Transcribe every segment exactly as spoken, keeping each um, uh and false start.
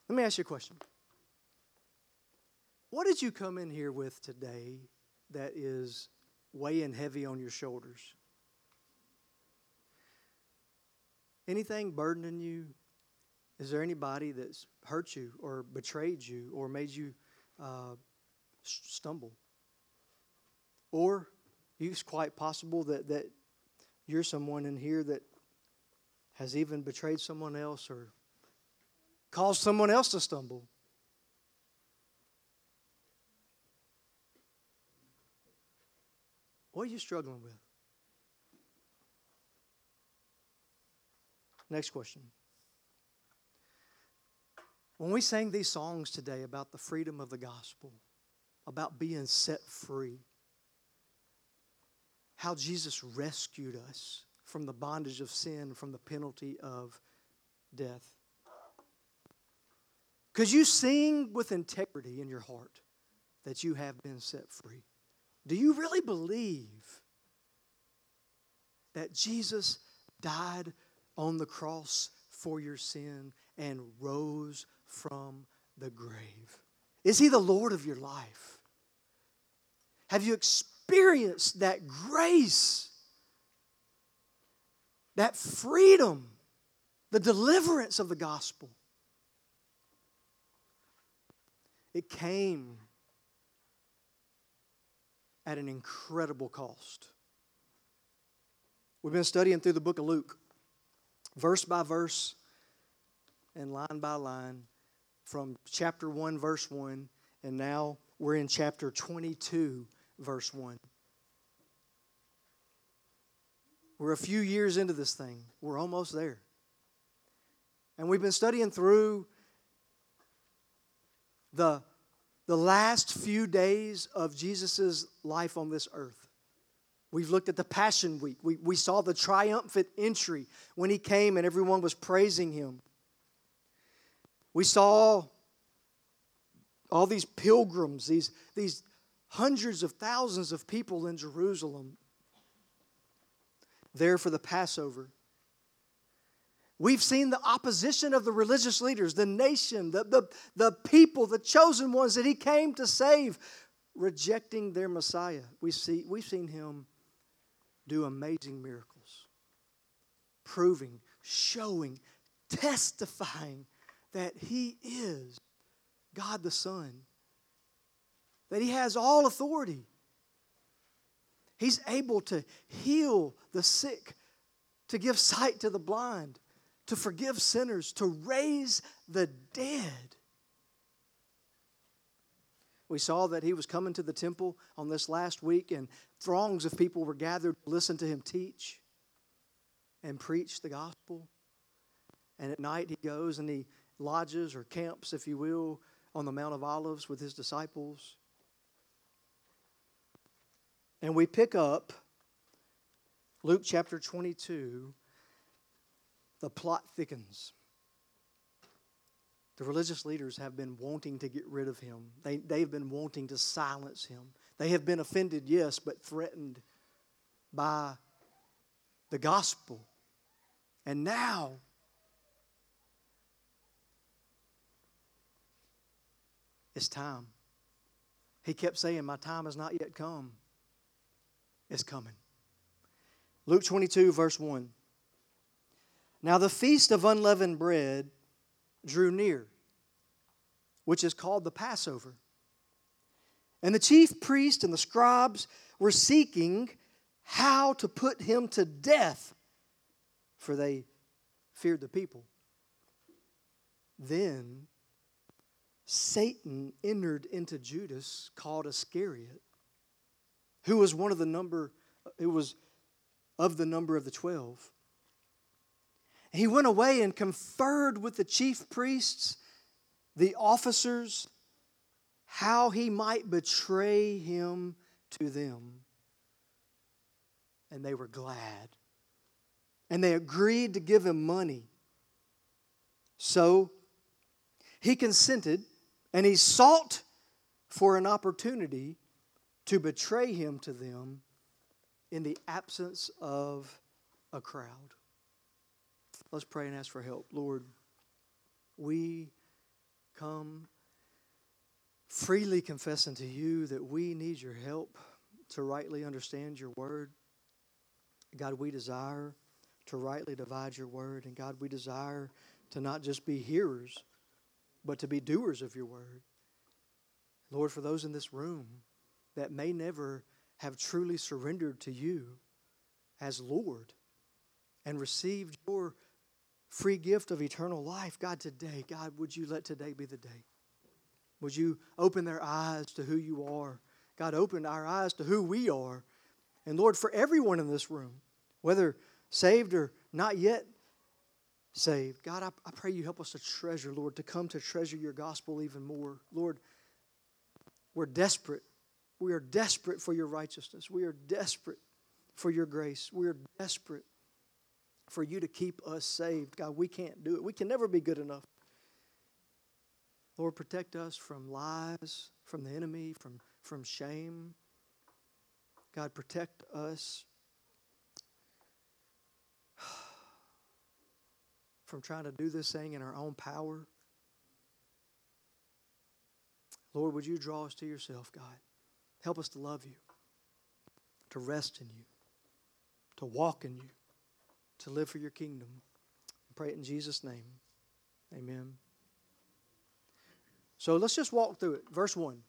Let me ask you a question. What did you come in here with today that is weighing heavy on your shoulders? Anything burdening you? Is there anybody that's hurt you or betrayed you or made you uh, stumble? Or it's quite possible that, that you're someone in here that has even betrayed someone else or caused someone else to stumble. What are you struggling with? Next question. When we sang these songs today about the freedom of the gospel, about being set free, how Jesus rescued us from the bondage of sin, from the penalty of death. Could you sing with integrity in your heart that you have been set free? Do you really believe that Jesus died on the cross for your sin and rose from the grave? Is He the Lord of your life? Have you experienced that grace, that freedom, the deliverance of the gospel? It came at an incredible cost. We've been studying through the book of Luke, verse by verse and line by line, from chapter one, verse one, and now we're in chapter twenty-two, verse one. We're a few years into this thing. We're almost there. And we've been studying through the, the last few days of Jesus' life on this earth. We've looked at the Passion Week. We, we saw the triumphant entry when He came and everyone was praising Him. We saw all these pilgrims, these, these hundreds of thousands of people in Jerusalem there for the Passover. We've seen the opposition of the religious leaders, the nation, the, the, the people, the chosen ones that He came to save, rejecting their Messiah. We see, we've seen Him do amazing miracles, proving, showing, testifying that He is God the Son, that He has all authority. He's able to heal the sick, to give sight to the blind, to forgive sinners, to raise the dead. We saw that He was coming to the temple on this last week, and throngs of people were gathered to listen to Him teach and preach the gospel. And at night He goes and He lodges or camps, if you will, on the Mount of Olives with His disciples. And we pick up Luke chapter twenty-two. The plot thickens. The religious leaders have been wanting to get rid of Him. They, they've been wanting to silence Him. They have been offended, yes, but threatened by the gospel. And now, it's time. He kept saying, my time has not yet come. It's coming. Luke twenty-two, verse one. Now the feast of unleavened bread drew near, which is called the Passover. And the chief priests and the scribes were seeking how to put Him to death, for they feared the people. Then Satan entered into Judas, called Iscariot, who was one of the number, who was of the number of the twelve. He went away and conferred with the chief priests, the officers, how he might betray Him to them. And they were glad. And they agreed to give Him money. So He consented, and He sought for an opportunity to betray Him to them in the absence of a crowd. Let's pray and ask for help. Lord, we come freely confessing to you that we need your help to rightly understand your word. God, we desire to rightly divide your word. And God, we desire to not just be hearers, but to be doers of your word. Lord, for those in this room that may never have truly surrendered to you as Lord and received your free gift of eternal life, God, today, God, would you let today be the day? Would you open their eyes to who you are? God, open our eyes to who we are. And Lord, for everyone in this room, whether saved or not yet saved, God, I, I pray you help us to treasure, Lord, to come to treasure your gospel even more. Lord, we're desperate. We are desperate for your righteousness. We are desperate for your grace. We are desperate for you to keep us saved. God, we can't do it. We can never be good enough. Lord, protect us from lies, from the enemy, from, from shame. God, protect us from trying to do this thing in our own power. Lord, would you draw us to yourself, God? Help us to love you, to rest in you, to walk in you, to live for your kingdom. I pray it in Jesus' name. Amen. So let's just walk through it. Verse one.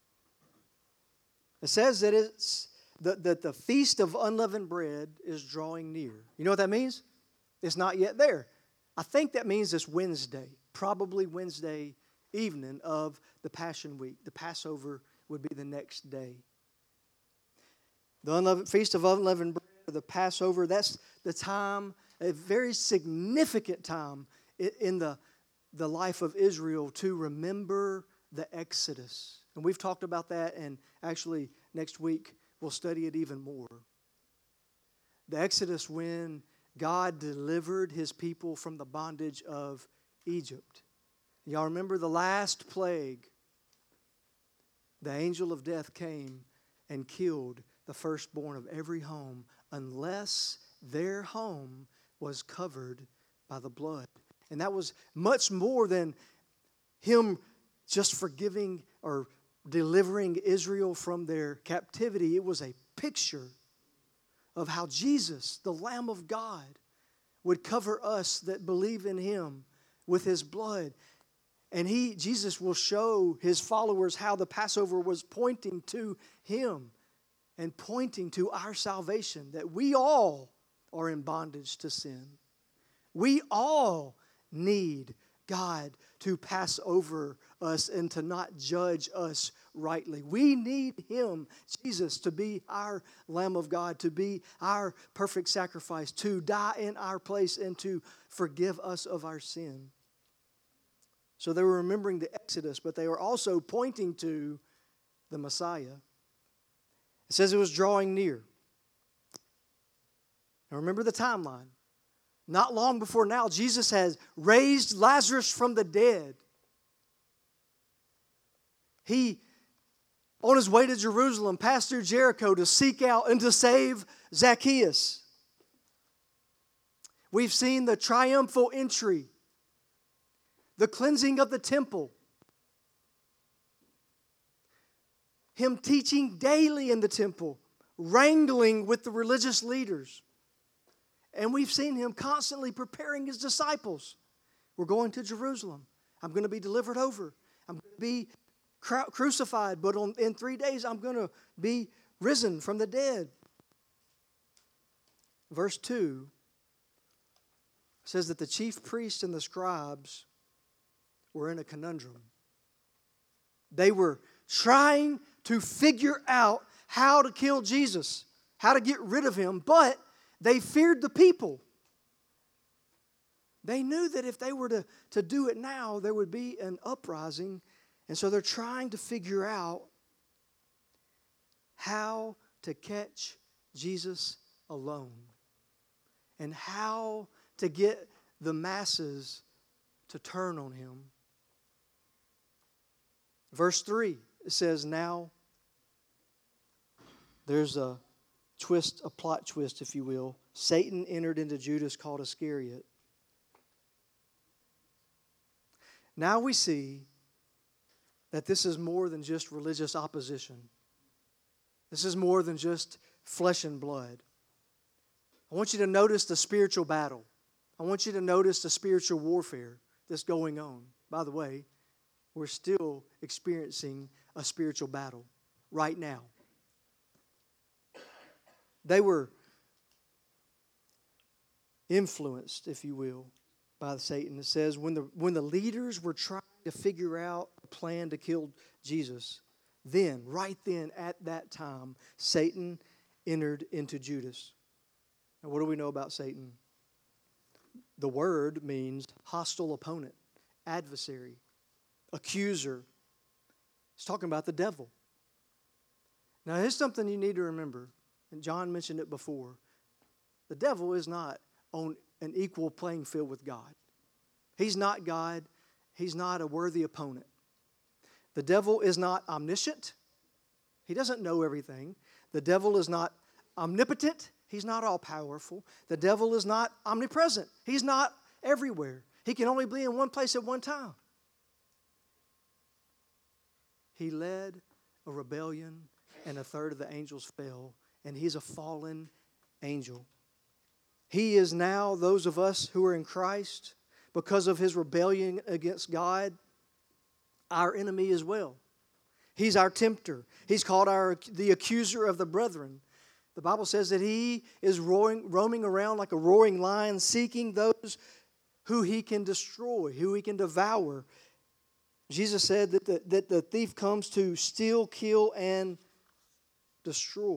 It says that it's the, that the feast of unleavened bread is drawing near. You know what that means? It's not yet there. I think that means it's Wednesday, probably Wednesday evening of the Passion Week. The Passover would be the next day. The unleavened, Feast of Unleavened Bread, the Passover, that's the time, a very significant time in the, the life of Israel to remember the Exodus. And we've talked about that, and actually next week we'll study it even more. The Exodus, when God delivered his people from the bondage of Egypt. Y'all remember the last plague? The angel of death came and killed the firstborn of every home unless their home was covered by the blood. And that was much more than him just forgiving or delivering Israel from their captivity. It was a picture of how Jesus, the Lamb of God, would cover us that believe in him with his blood. And he, Jesus will show his followers how the Passover was pointing to him and pointing to our salvation, that we all are in bondage to sin. We all need God to pass over us and to not judge us rightly. We need him, Jesus, to be our Lamb of God, to be our perfect sacrifice, to die in our place and to forgive us of our sin. So they were remembering the Exodus, but they were also pointing to the Messiah. It says it was drawing near. Now remember the timeline. Not long before now, Jesus has raised Lazarus from the dead. He, on his way to Jerusalem, passed through Jericho to seek out and to save Zacchaeus. We've seen the triumphal entry, the cleansing of the temple, him teaching daily in the temple, wrangling with the religious leaders. And we've seen him constantly preparing his disciples. We're going to Jerusalem. I'm going to be delivered over. I'm going to be cru- crucified, but on, in three days I'm going to be risen from the dead. Verse two says that the chief priests and the scribes were in a conundrum. They were trying to figure out how to kill Jesus, how to get rid of him, but they feared the people. They knew that if they were to, to do it now, there would be an uprising. And so they're trying to figure out how to catch Jesus alone and how to get the masses to turn on him. Verse three, it says, now there's a twist, a plot twist, if you will. Satan entered into Judas called Iscariot. Now we see that this is more than just religious opposition. This is more than just flesh and blood. I want you to notice the spiritual battle. I want you to notice the spiritual warfare that's going on. By the way, we're still experiencing a spiritual battle right now. They were influenced, if you will, by Satan. It says when the when the leaders were trying to figure out a plan to kill Jesus, then, right then, at that time, Satan entered into Judas. And what do we know about Satan? The word means hostile opponent, adversary, accuser. It's talking about the devil. Now, here's something you need to remember, and John mentioned it before. The devil is not on an equal playing field with God. He's not God. He's not a worthy opponent. The devil is not omniscient. He doesn't know everything. The devil is not omnipotent. He's not all-powerful. The devil is not omnipresent. He's not everywhere. He can only be in one place at one time. He led a rebellion, and a third of the angels fell, and he's a fallen angel. He is now, those of us who are in Christ, because of his rebellion against God, our enemy as well. He's our tempter. He's called our the accuser of the brethren. The Bible says that he is roaring, roaming around like a roaring lion, seeking those who he can destroy, who he can devour. Jesus said that the, that the thief comes to steal, kill, and destroy.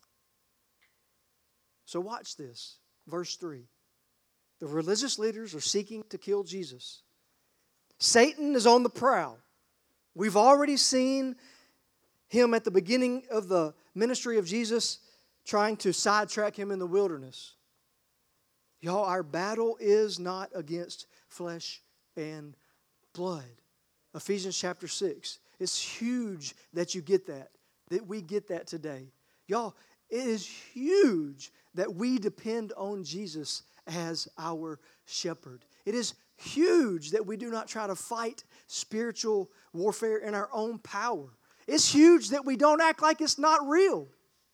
So watch this. Verse three. The religious leaders are seeking to kill Jesus. Satan is on the prowl. We've already seen him at the beginning of the ministry of Jesus trying to sidetrack him in the wilderness. Y'all, our battle is not against flesh and blood. Ephesians chapter six. It's huge that you get that, that we get that today. Y'all, it is huge that we depend on Jesus as our shepherd. It is huge that we do not try to fight spiritual warfare in our own power. It's huge that we don't act like it's not real.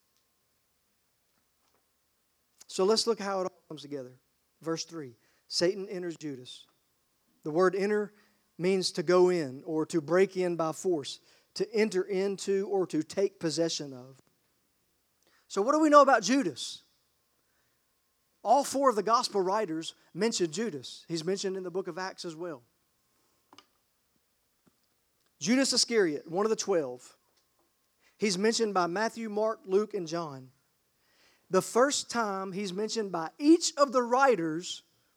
So let's look how it all comes together. Verse three, Satan enters Judas. The word enter means to go in or to break in by force, to enter into or to take possession of. So what do we know about Judas? All four of the gospel writers mention Judas. He's mentioned in the book of Acts as well. Judas Iscariot, one of the twelve. He's mentioned by Matthew, Mark, Luke, and John. The first time he's mentioned by each of the writers,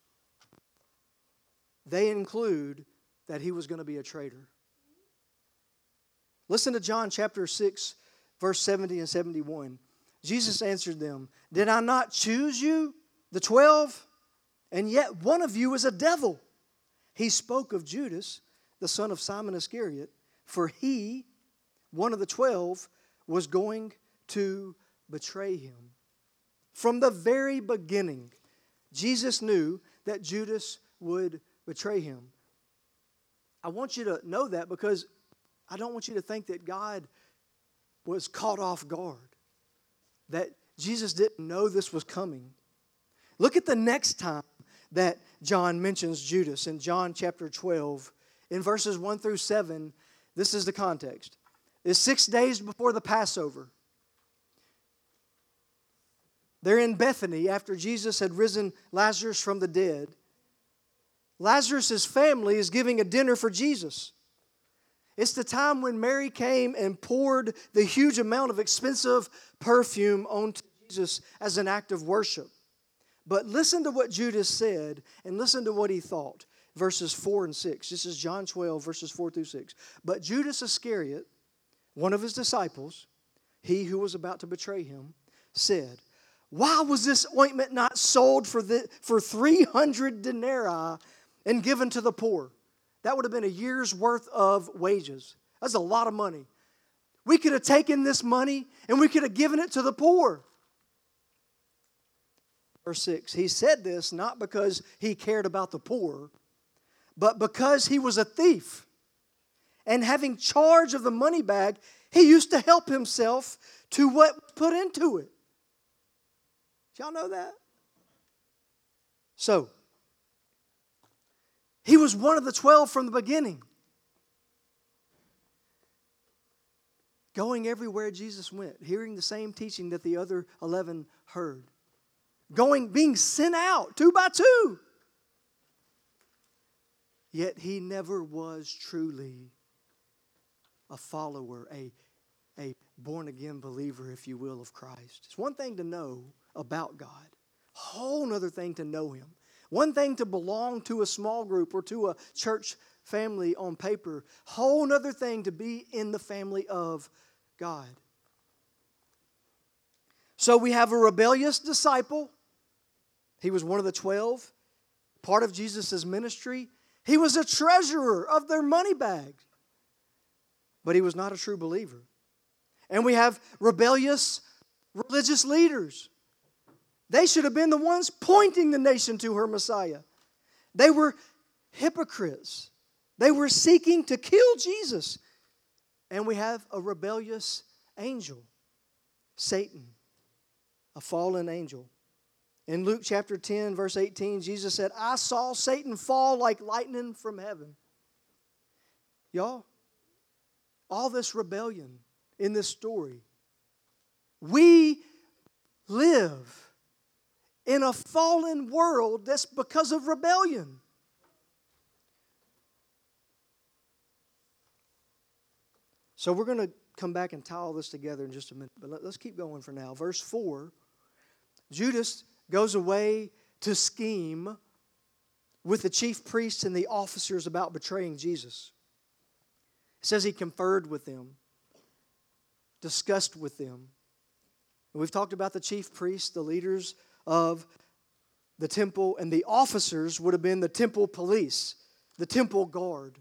they include that he was going to be a traitor. Listen to John chapter six, verse seventy and seventy-one. Jesus answered them, "Did I not choose you, the twelve? And yet one of you is a devil." He spoke of Judas, the son of Simon Iscariot, for he, one of the twelve, was going to betray him. From the very beginning, Jesus knew that Judas would betray him. I want you to know that because I don't want you to think that God was caught off guard, that Jesus didn't know this was coming. Look at the next time that John mentions Judas in John chapter twelve. In verses one through seven, this is the context. It's six days before the Passover. They're in Bethany after Jesus had risen Lazarus from the dead. Lazarus' family is giving a dinner for Jesus. It's the time when Mary came and poured the huge amount of expensive perfume onto Jesus as an act of worship. But listen to what Judas said and listen to what he thought. Verses four and six. This is John twelve, verses four through six. But Judas Iscariot, one of his disciples, he who was about to betray him, said, "Why was this ointment not sold for the, for three hundred denarii and given to the poor?" That would have been a year's worth of wages. That's a lot of money. We could have taken this money and we could have given it to the poor. Verse six, he said this not because he cared about the poor, but because he was a thief and having charge of the money bag, he used to help himself to what was put into it. Y'all know that? So, he was one of the twelve from the beginning. Going everywhere Jesus went, hearing the same teaching that the other eleven heard. Going, being sent out two by two. Yet he never was truly a follower, a, a born-again believer, if you will, of Christ. It's one thing to know about God. A whole other thing to know Him. One thing to belong to a small group or to a church family on paper. Whole other thing to be in the family of God. So we have a rebellious disciple. He was one of the twelve. Part of Jesus' ministry. He was a treasurer of their money bags. But he was not a true believer. And we have rebellious religious leaders. They should have been the ones pointing the nation to her Messiah. They were hypocrites. They were seeking to kill Jesus. And we have a rebellious angel, Satan, a fallen angel. In Luke chapter ten, verse eighteen, Jesus said, I saw Satan fall like lightning from heaven. Y'all, all this rebellion in this story, we live in a fallen world that's because of rebellion. So we're going to come back and tie all this together in just a minute. But let's keep going for now. Verse four, Judas goes away to scheme with the chief priests and the officers about betraying Jesus. It says he conferred with them, discussed with them. And we've talked about the chief priests, the leaders of the temple, and the officers would have been the temple police, the temple guard.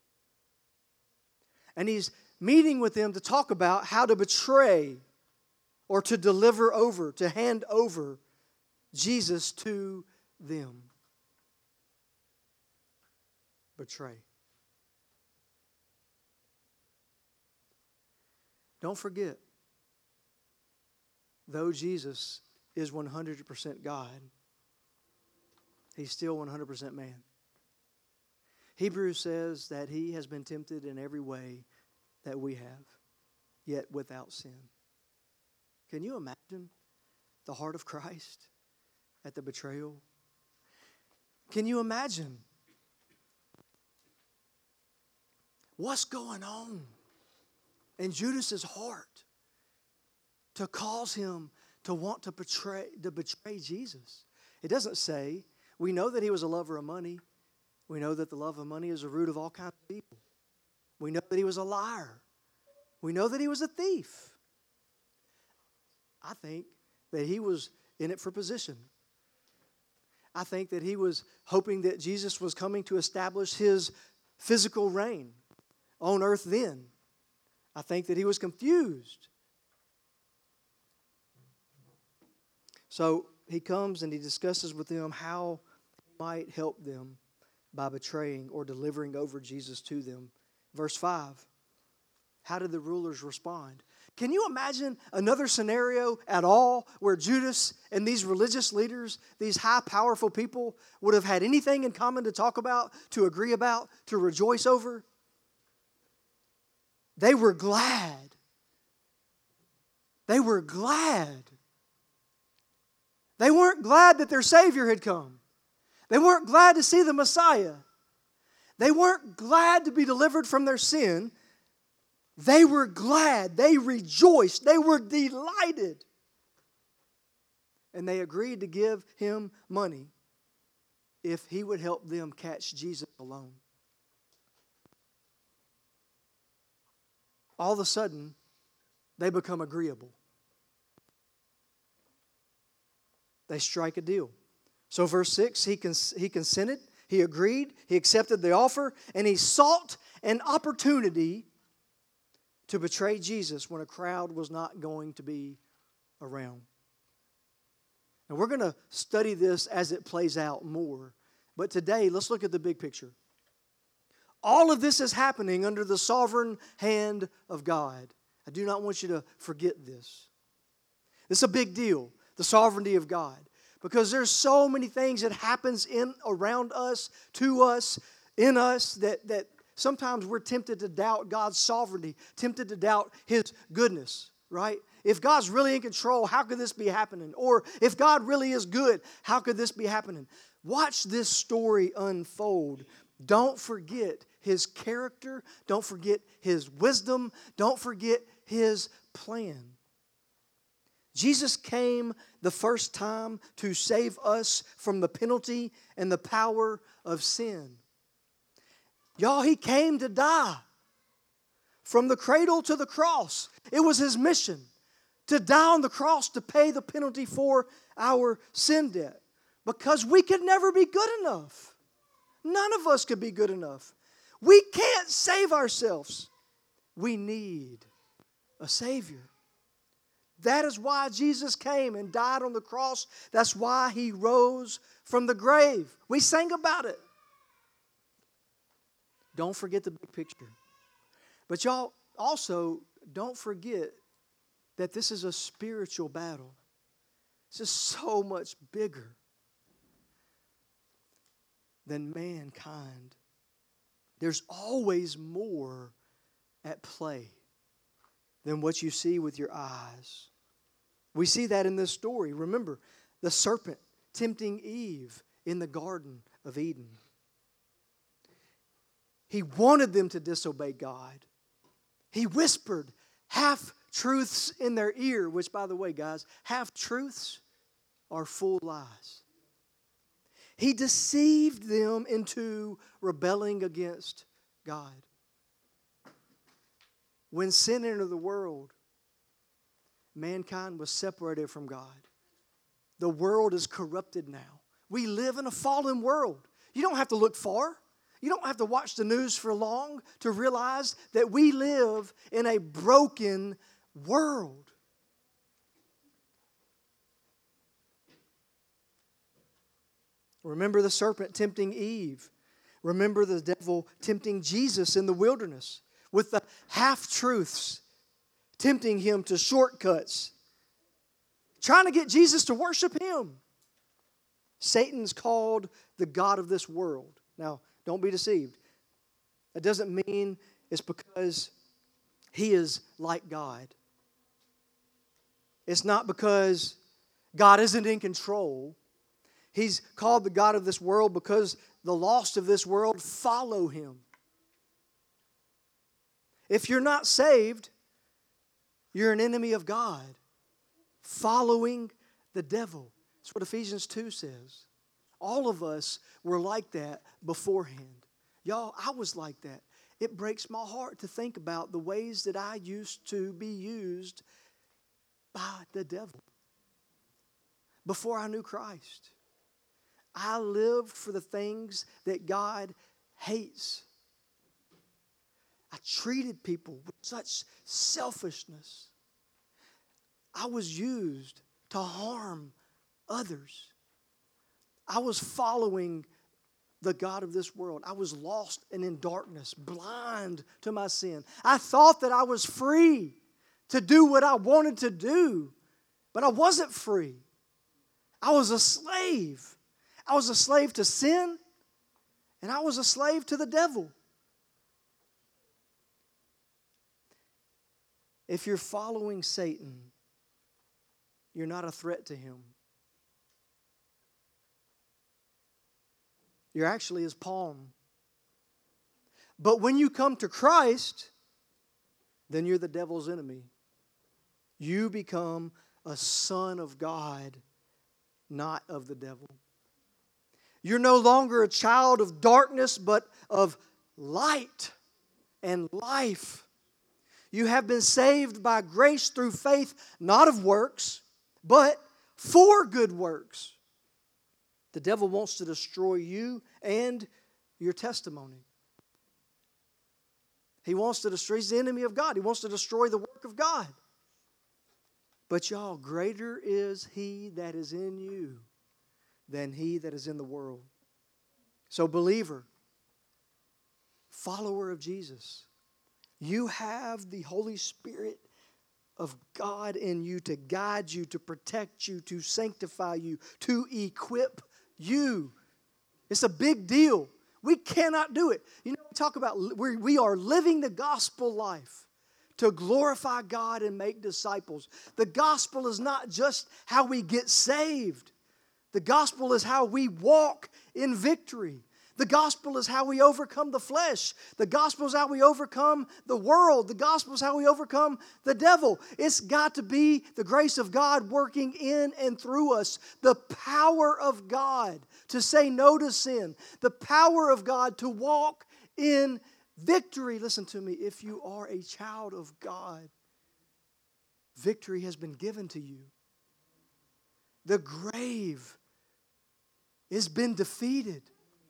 And he's meeting with them to talk about how to betray or to deliver over, to hand over Jesus to them. Betray. Don't forget, though Jesus is one hundred percent God, He's still one hundred percent man. Hebrews says that He has been tempted in every way that we have, yet without sin. Can you imagine the heart of Christ at the betrayal? Can you imagine what's going on in Judas's heart to cause him to want to betray, to betray Jesus? It doesn't say. We know that he was a lover of money. We know that the love of money is the root of all kinds of evil. We know that he was a liar. We know that he was a thief. I think that he was in it for position. I think that he was hoping that Jesus was coming to establish his physical reign on earth then. I think that he was confused. So he comes and he discusses with them how he might help them by betraying or delivering over Jesus to them. Verse five, how did the rulers respond? Can you imagine another scenario at all where Judas and these religious leaders, these high, powerful people, would have had anything in common to talk about, to agree about, to rejoice over? They were glad. They were glad. They weren't glad that their Savior had come. They weren't glad to see the Messiah. They weren't glad to be delivered from their sin. They were glad. They rejoiced. They were delighted. And they agreed to give him money if he would help them catch Jesus alone. All of a sudden, they become agreeable. They strike a deal. So verse six, he, cons- he consented, he agreed, he accepted the offer, and he sought an opportunity to betray Jesus when a crowd was not going to be around. And we're going to study this as it plays out more. But today, let's look at the big picture. All of this is happening under the sovereign hand of God. I do not want you to forget this. It's a big deal, the sovereignty of God, because there's so many things that happens in around us, to us, in us, that, that sometimes we're tempted to doubt God's sovereignty, tempted to doubt His goodness, right? If God's really in control, how could this be happening? Or if God really is good, how could this be happening? Watch this story unfold. Don't forget His character. Don't forget His wisdom. Don't forget His plan. Jesus came the first time to save us from the penalty and the power of sin. Y'all, He came to die. From the cradle to the cross, it was His mission to die on the cross to pay the penalty for our sin debt. Because we could never be good enough. None of us could be good enough. We can't save ourselves. We need a Savior. That is why Jesus came and died on the cross. That's why He rose from the grave. We sang about it. Don't forget the big picture. But y'all also don't forget that this is a spiritual battle. This is so much bigger than mankind. There's always more at play than what you see with your eyes. We see that in this story. Remember, the serpent tempting Eve in the Garden of Eden. He wanted them to disobey God. He whispered half-truths in their ear, which, by the way, guys, half-truths are full lies. He deceived them into rebelling against God. When sin entered the world, mankind was separated from God. The world is corrupted now. We live in a fallen world. You don't have to look far. You don't have to watch the news for long to realize that we live in a broken world. Remember the serpent tempting Eve. Remember the devil tempting Jesus in the wilderness with the half-truths, tempting Him to shortcuts, trying to get Jesus to worship Him. Satan's called the god of this world. Now, don't be deceived. That doesn't mean it's because he is like God. It's not because God isn't in control. He's called the god of this world because the lost of this world follow him. If you're not saved, you're an enemy of God, following the devil. That's what Ephesians two says. All of us were like that beforehand. Y'all, I was like that. It breaks my heart to think about the ways that I used to be used by the devil before I knew Christ. I lived for the things that God hates. I treated people with such selfishness. I was used to harm others. I was following the god of this world. I was lost and in darkness, blind to my sin. I thought that I was free to do what I wanted to do, but I wasn't free. I was a slave. I was a slave to sin, and I was a slave to the devil. If you're following Satan, you're not a threat to him. You're actually his pawn. But when you come to Christ, then you're the devil's enemy. You become a son of God, not of the devil. You're no longer a child of darkness, but of light and life. You have been saved by grace through faith, not of works, but for good works. The devil wants to destroy you and your testimony. He wants to destroy, he's the enemy of God. He wants to destroy the work of God. But y'all, greater is he that is in you than he that is in the world. So believer, follower of Jesus, you have the Holy Spirit of God in you to guide you, to protect you, to sanctify you, to equip you. It's a big deal. We cannot do it. You know, we talk about we we are living the gospel life to glorify God and make disciples. The gospel is not just how we get saved. The gospel is how we walk in victory. The gospel is how we overcome the flesh. The gospel is how we overcome the world. The gospel is how we overcome the devil. It's got to be the grace of God working in and through us. The power of God to say no to sin. The power of God to walk in victory. Listen to me. If you are a child of God, victory has been given to you. The grave has been defeated.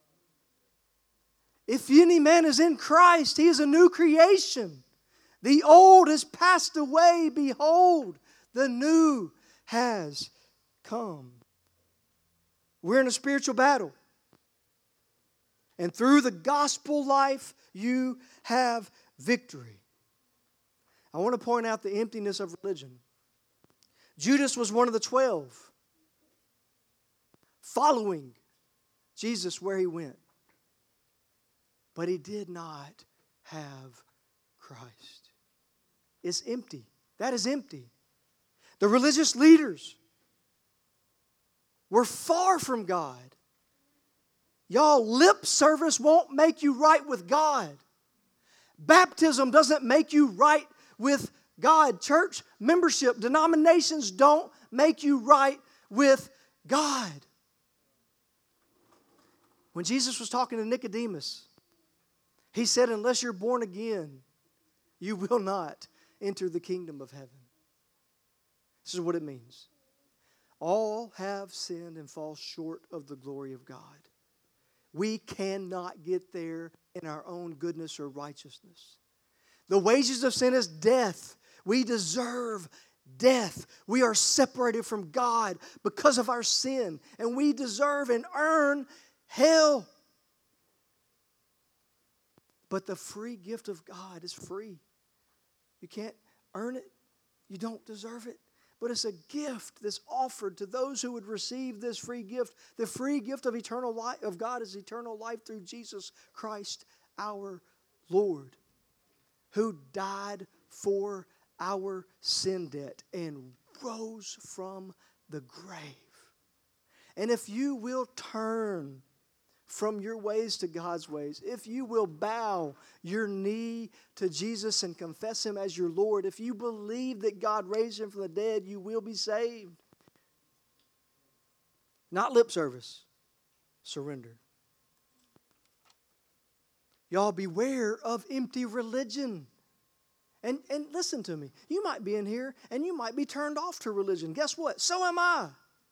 If any man is in Christ, he is a new creation. The old has passed away. Behold, the new has come. We're in a spiritual battle. And through the gospel life, you have victory. I want to point out the emptiness of religion. Judas was one of the twelve, following Jesus where he went. But he did not have Christ. It's empty. That is empty. The religious leaders were far from God. Y'all, lip service won't make you right with God. Baptism doesn't make you right with God. Church membership, denominations don't make you right with God. When Jesus was talking to Nicodemus, he said, unless you're born again, you will not enter the kingdom of heaven. This is what it means. All have sinned and fall short of the glory of God. We cannot get there in our own goodness or righteousness. The wages of sin is death. We deserve death. We are separated from God because of our sin, and we deserve and earn hell. But the free gift of God is free. You can't earn it. You don't deserve it. But it's a gift that's offered to those who would receive this free gift. The free gift of eternal life of God is eternal life through Jesus Christ our Lord, who died for our sin debt and rose from the grave. And if you will turn from your ways to God's ways, if you will bow your knee to Jesus and confess Him as your Lord, if you believe that God raised Him from the dead, you will be saved. Not lip service, surrender. Y'all, beware of empty religion. And, and listen to me. You might be in here and you might be turned off to religion. Guess what? So am I.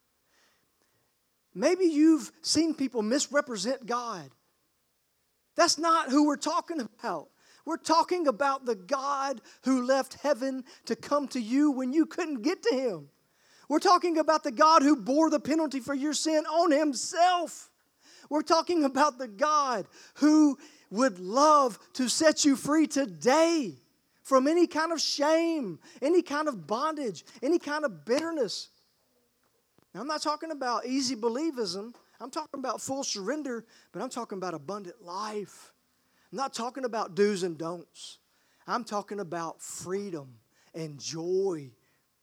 Maybe you've seen people misrepresent God. That's not who we're talking about. We're talking about the God who left heaven to come to you when you couldn't get to Him. We're talking about the God who bore the penalty for your sin on Himself. We're talking about the God who would love to set you free today from any kind of shame, any kind of bondage, any kind of bitterness. Now, I'm not talking about easy believism. I'm talking about full surrender, but I'm talking about abundant life. I'm not talking about do's and don'ts. I'm talking about freedom and joy.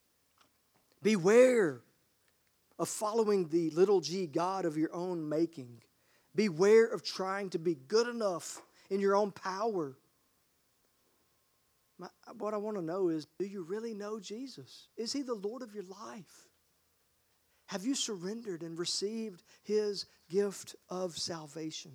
Beware of following the little g God of your own making. Beware of trying to be good enough in your own power. My, what I want to know is, do you really know Jesus? Is He the Lord of your life? Have you surrendered and received His gift of salvation?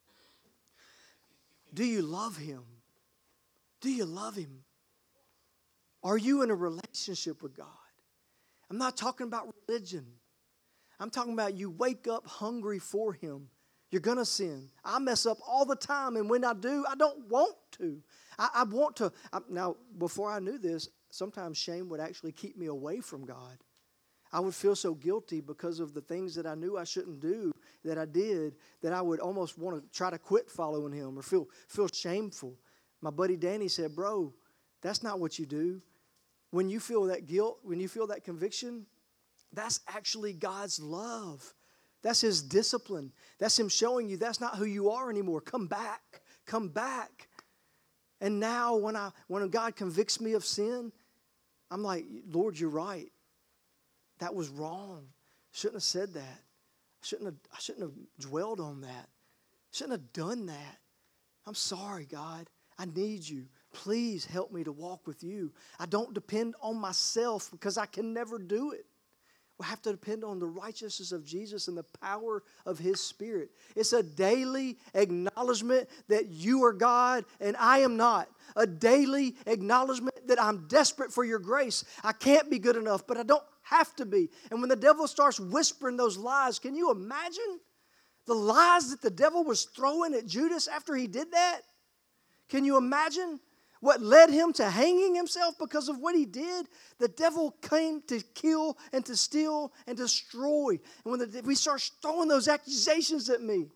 Do you love Him? Do you love Him? Are you in a relationship with God? I'm not talking about religion. I'm talking about you wake up hungry for Him. You're going to sin. I mess up all the time, and when I do, I don't want to. I, I want to. I, now, before I knew this, sometimes shame would actually keep me away from God. I would feel so guilty because of the things that I knew I shouldn't do that I did that I would almost want to try to quit following him or feel, feel shameful. My buddy Danny said, bro, that's not what you do. When you feel that guilt, when you feel that conviction, that's actually God's love. That's his discipline. That's him showing you that's not who you are anymore. Come back. Come back. And now when I when God convicts me of sin, I'm like, Lord, you're right. That was wrong. Shouldn't have said that. I shouldn't have, I shouldn't have dwelled on that. Shouldn't have done that. I'm sorry, God. I need you. Please help me to walk with you. I don't depend on myself because I can never do it. We have to depend on the righteousness of Jesus and the power of his Spirit. It's a daily acknowledgement that you are God and I am not. A daily acknowledgement that I'm desperate for your grace. I can't be good enough, but I don't have to be. And when the devil starts whispering those lies, can you imagine the lies that the devil was throwing at Judas after he did that? Can you imagine what led him to hanging himself because of what he did? The devil came to kill and to steal and destroy. And when the, we start throwing those accusations at me,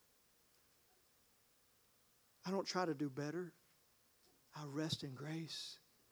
I don't try to do better. I rest in grace.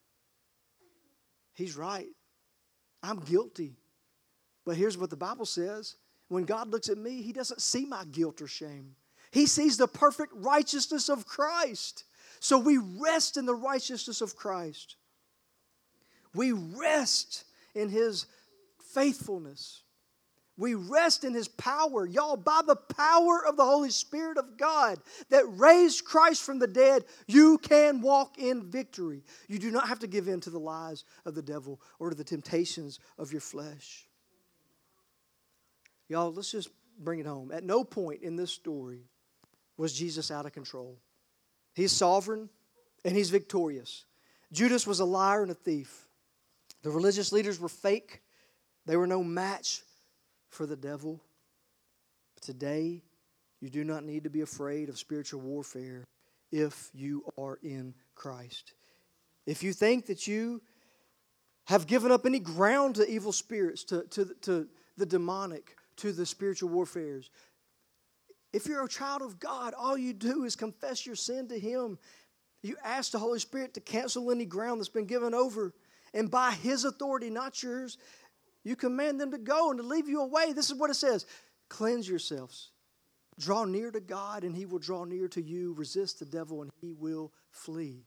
He's right. I'm guilty. But here's what the Bible says. When God looks at me, he doesn't see my guilt or shame. He sees the perfect righteousness of Christ. So we rest in the righteousness of Christ. We rest in his faithfulness. We rest in his power. Y'all, by the power of the Holy Spirit of God that raised Christ from the dead, you can walk in victory. You do not have to give in to the lies of the devil or to the temptations of your flesh. Y'all, let's just bring it home. At no point in this story was Jesus out of control. He's sovereign and he's victorious. Judas was a liar and a thief. The religious leaders were fake. They were no match for the devil. But today, you do not need to be afraid of spiritual warfare if you are in Christ. If you think that you have given up any ground to evil spirits, to, to, to the demonic, to the spiritual warfares, if you're a child of God, all you do is confess your sin to him. You ask the Holy Spirit to cancel any ground that's been given over. And by his authority, not yours, you command them to go and to leave you away. This is what it says. Cleanse yourselves. Draw near to God and he will draw near to you. Resist the devil and he will flee.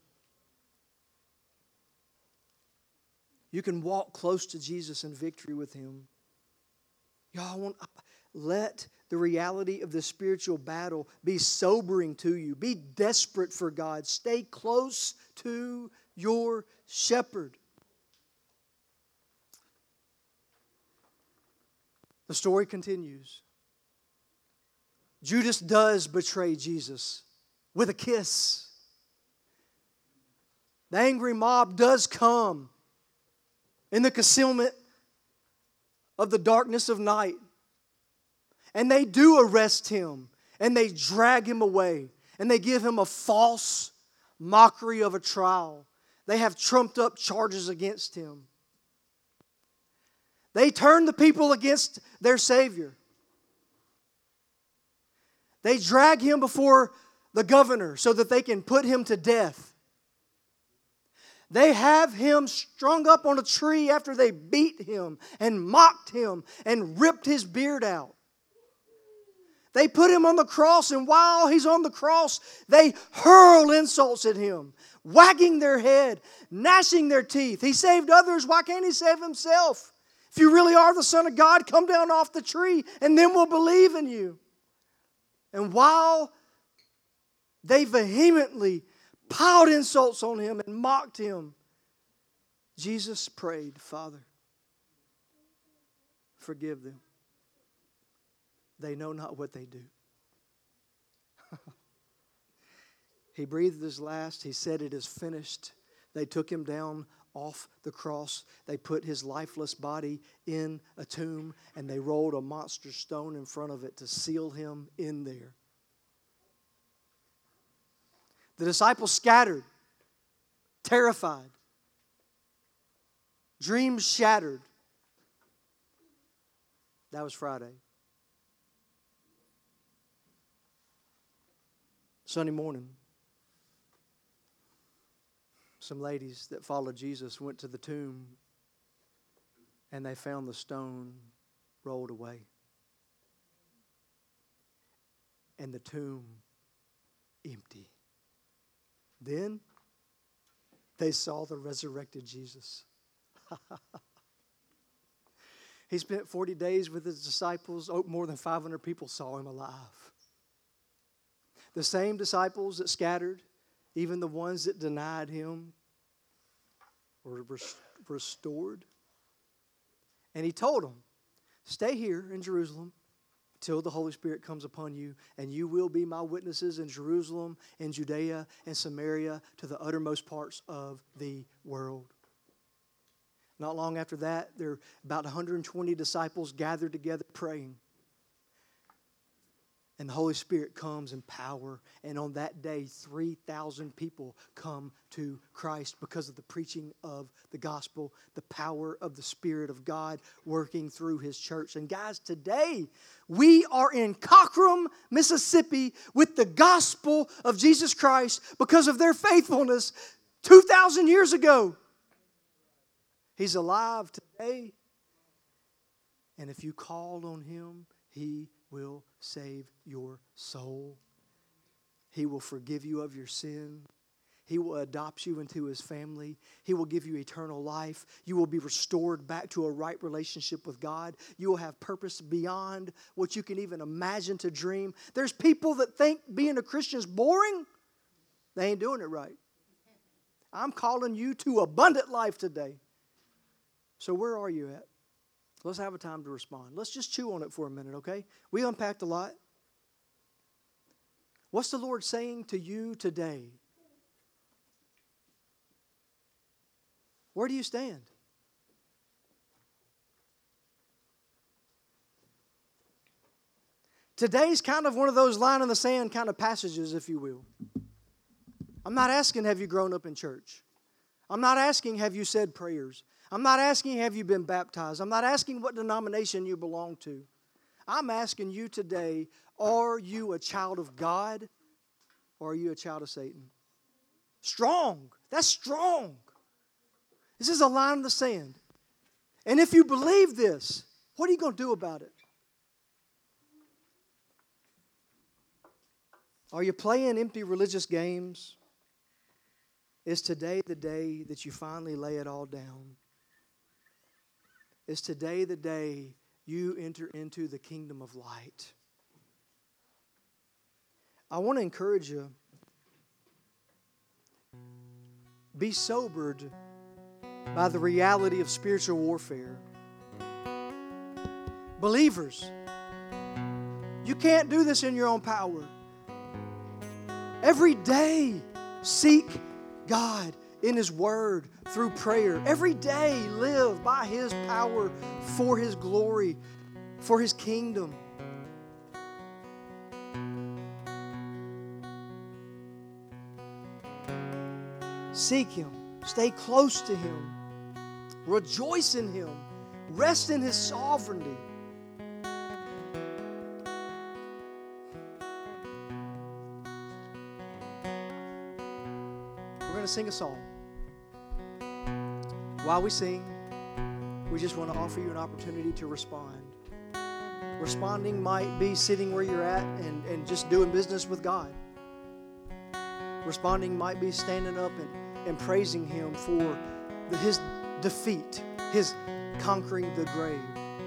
You can walk close to Jesus in victory with him. Y'all, I want, let the reality of the spiritual battle be sobering to you. Be desperate for God. Stay close to your shepherd. The story continues. Judas does betray Jesus with a kiss. The angry mob does come in the concealment of the darkness of night. And they do arrest him. And they drag him away. And they give him a false mockery of a trial. They have trumped up charges against him. They turn the people against their Savior. They drag him before the governor so that they can put him to death. They have him strung up on a tree after they beat him and mocked him and ripped his beard out. They put him on the cross, and while he's on the cross, they hurl insults at him, wagging their head, gnashing their teeth. He saved others. Why can't he save himself? If you really are the Son of God, come down off the tree, and then we'll believe in you. And while they vehemently piled insults on him and mocked him, Jesus prayed, Father, forgive them. They know not what they do. He breathed his last. He said, it is finished. They took him down off the cross. They put his lifeless body in a tomb, and they rolled a monster stone in front of it to seal him in there. The disciples scattered, terrified, dreams shattered. That was Friday. Sunday morning, some ladies that followed Jesus went to the tomb and they found the stone rolled away. And the tomb empty. Then they saw the resurrected Jesus. He spent forty days with his disciples. Oh, more than five hundred people saw him alive. The same disciples that scattered, even the ones that denied him, were restored. And he told them, stay here in Jerusalem till the Holy Spirit comes upon you, and you will be my witnesses in Jerusalem, in Judea, and Samaria, to the uttermost parts of the world. Not long after that, there were about one hundred twenty disciples gathered together praying. And the Holy Spirit comes in power. And on that day, three thousand people come to Christ because of the preaching of the gospel, the power of the Spirit of God working through His church. And guys, today we are in Cockrum, Mississippi with the gospel of Jesus Christ because of their faithfulness two thousand years ago. He's alive today. And if you call on Him, He will save your soul. He will forgive you of your sin. He will adopt you into His family. He will give you eternal life. You will be restored back to a right relationship with God. You will have purpose beyond what you can even imagine to dream. There's people that think being a Christian is boring. They ain't doing it right. I'm calling you to abundant life today. So where are you at? Let's have a time to respond. Let's just chew on it for a minute, okay? We unpacked a lot. What's the Lord saying to you today? Where do you stand? Today's kind of one of those line in the sand kind of passages, if you will. I'm not asking, have you grown up in church? I'm not asking, have you said prayers? I'm not asking, have you been baptized? I'm not asking what denomination you belong to. I'm asking you today, are you a child of God or are you a child of Satan? Strong. That's strong. This is a line in the sand. And if you believe this, what are you going to do about it? Are you playing empty religious games? Is today the day that you finally lay it all down? Is today the day you enter into the kingdom of light? I want to encourage you. Be sobered by the reality of spiritual warfare. Believers, you can't do this in your own power. Every day, seek God in His Word through prayer. Every day, live by His power for His glory, for His kingdom. Seek Him. Stay close to Him. Rejoice in Him. Rest in His sovereignty. We're going to sing a song. While we sing, we just want to offer you an opportunity to respond. Responding might be sitting where you're at and, and just doing business with God. Responding might be standing up and, and praising Him for the, His defeat, His conquering the grave.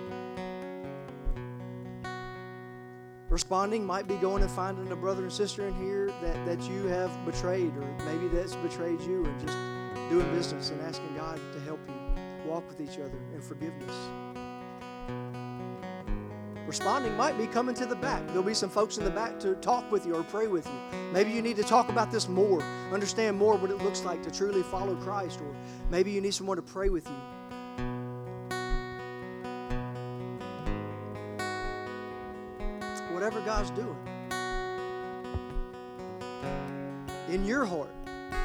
Responding might be going and finding a brother and sister in here that, that you have betrayed, or maybe that's betrayed you, and just doing business and asking God to help you walk with each other in forgiveness. Responding might be coming to the back. There'll be some folks in the back to talk with you or pray with you. Maybe you need to talk about this more, understand more what it looks like to truly follow Christ, or maybe you need someone to pray with you. Whatever God's doing in your heart,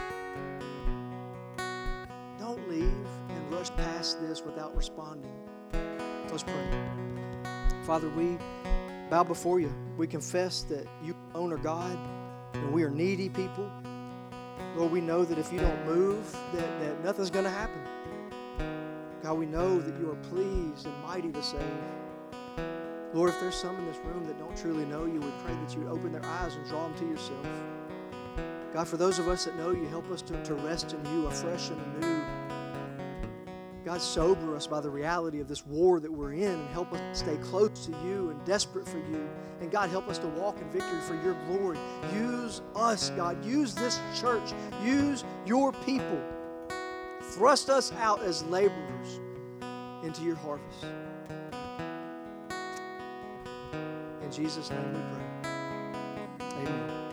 don't leave and rush past this without responding. Let's pray. Father, we bow before you. We confess that you alone are God. And we are needy people. Lord, we know that if you don't move, that, that nothing's going to happen. God, we know that you are pleased and mighty to save. Lord, if there's some in this room that don't truly know you, we pray that you would open their eyes and draw them to yourself. God, for those of us that know you, help us to, to rest in you afresh and anew. God, sober us by the reality of this war that we're in and help us stay close to you and desperate for you. And God, help us to walk in victory for your glory. Use us, God. Use this church. Use your people. Thrust us out as laborers into your harvest. In Jesus' name we pray. Amen.